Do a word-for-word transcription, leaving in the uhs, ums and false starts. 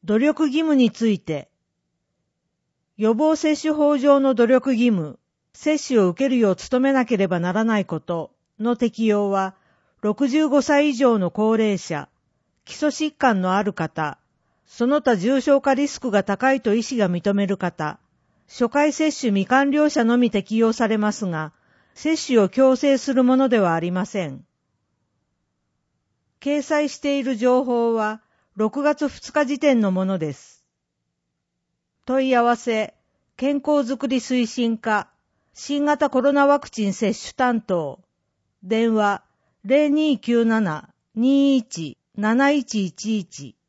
努力義務について、予防接種法上の努力義務、接種を受けるよう努めなければならないことの適用は、ろくじゅうごさい以上の高齢者、基礎疾患のある方、その他重症化リスクが高いと医師が認める方、初回接種未完了者のみ適用されますが、接種を強制するものではありません。掲載している情報は、ろくがつふつか時点のものです。問い合わせ、健康づくり推進課、新型コロナワクチン接種担当、電話 ゼロにーきゅうなな にーいち なないちいちいち